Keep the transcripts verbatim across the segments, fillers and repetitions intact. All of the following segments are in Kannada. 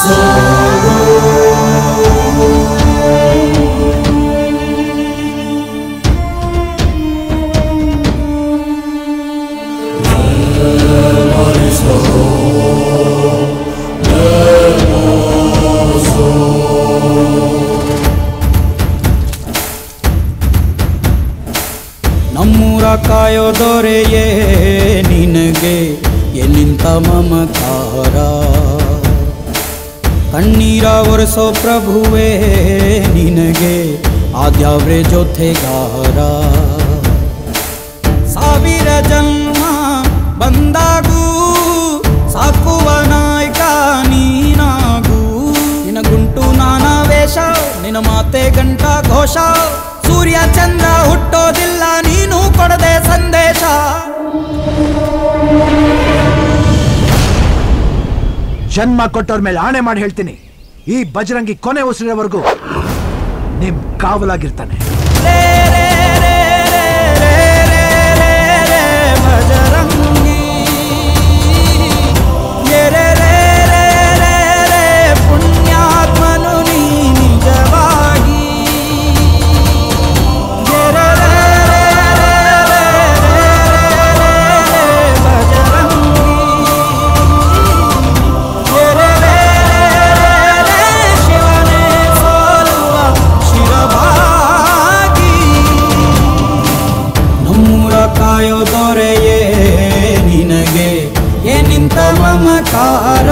ನಮ್ಮೂರ ಕಾಯೋ ದೊರೆಯೇ ನಿನಗೆ ಎಲ್ಲಿಂತ ಮಮಕಾರ, ಕಣ್ಣೀರ ಒರೆಸೋ ಪ್ರಭುವೇ ನಿನಗೆ ಆದ್ಯಾವ್ರೆ ಜೊತೆಗಾರ. ಸಾವಿರ ಜನ್ಮ ಬಂದಾಗೂ ಸಾಕುವ ನಾಯಕ ನೀನಾಗೂ, ನಿನ ಗುಂಟು ನಾನಾ ವೇಷ ನಿನ ಮಾತೆ ಗಂಟ ಘೋಷ, ಸೂರ್ಯ ಚಂದ್ರ ಹುಟ್ಟೋದಿಲ್ಲ ನೀನು ಕೊಡದೆ ಸಂದೇಶ. ಜನ್ಮ ಕೊಟ್ಟವ್ರ ಮೇಲೆ ಆಣೆ ಮಾಡಿ ಹೇಳ್ತೀನಿ, ಈ ಬಜರಂಗಿ ಕೊನೆ ಉಸಿರೋವರೆಗೂ ನಿಮ್ ಕಾವಲಾಗಿರ್ತಾನೆ. ಬಜರಂಗಿ ಪುಣ್ಯಾತ್ಮನು ನೀ ನಿಜವಾಗಿ, ಕಾಯೋ ದೊರೆಯೇ ನಿನಗೆ ಏನಿಂತ ಮಮಕಾರ.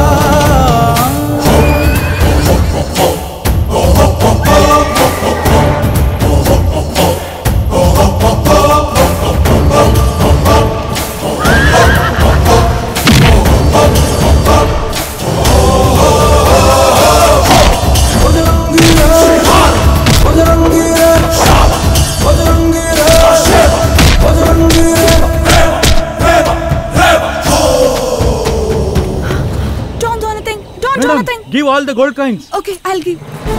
Give all the gold coins. Okay, I'll give.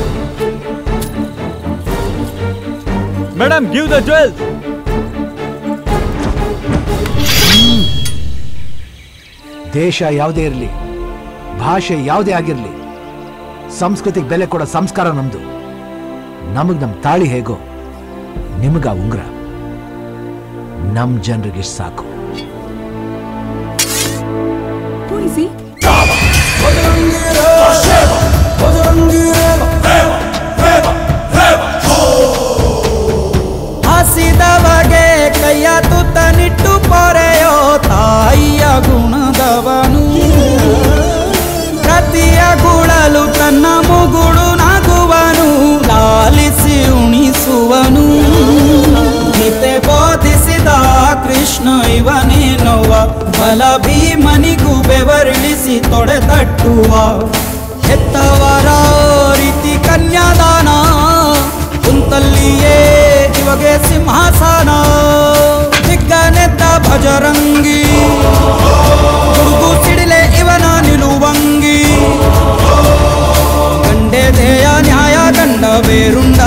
Madam, give the jewels. ದೇಶ ಯಾವುದೇ ಇರಲಿ, ಭಾಷೆ ಯಾವುದೇ ಆಗಿರಲಿ, ಸಂಸ್ಕೃತಿಗೆ ಬೆಲೆ ಕೊಡೋ ಸಂಸ್ಕಾರ ನಮ್ದು. ನಮಗ್ ನಮ್ ತಾಳಿ ಹೇಗೋ ನಿಮಗ ಉಂಗ್ರ ನಮ್ ಜನರಿಗೆ ಸಾಕು. ಹಸಿದವಗೆ ಕೈಯ ತುತ್ತ ನಿಟ್ಟು ಪೊರೆಯೋ ತಾಯಿಯ ಗುಣದವನು, ಪ್ರತಿಯ ಗುಳಲು ತನ್ನ ಮುಗುಳು ನಗುವನು, ಲಾಲಿಸಿ ಉಣಿಸುವನು. ಗೀತೆ ಬೋಧಿಸಿದ ಕೃಷ್ಣ ಇವನೇನೋವ, ಬಲ ಭೀಮನಿಗೂ ಬೆವರಿಳಿಸಿ ತೊಡೆ ತಟ್ಟುವ. ಹೆತ್ತವರ ರೀತಿ ಕನ್ಯಾದಾನ, ಕುಂತಲ್ಲಿಯೇ ಇವಾಗೆ ಸಿಂಹಾಸನ. ದಿಗ್ಗನೆದ್ದ ಭಜರಂಗಿ, ಗುಡುಗು ಸಿಡಿಲೆ ಇವನ ನಿಲುವಂಗಿ. ಗಂಡೆ ಧ್ಯೇಯ ನ್ಯಾಯ ಗಂಡ ಬೇರುಂಡ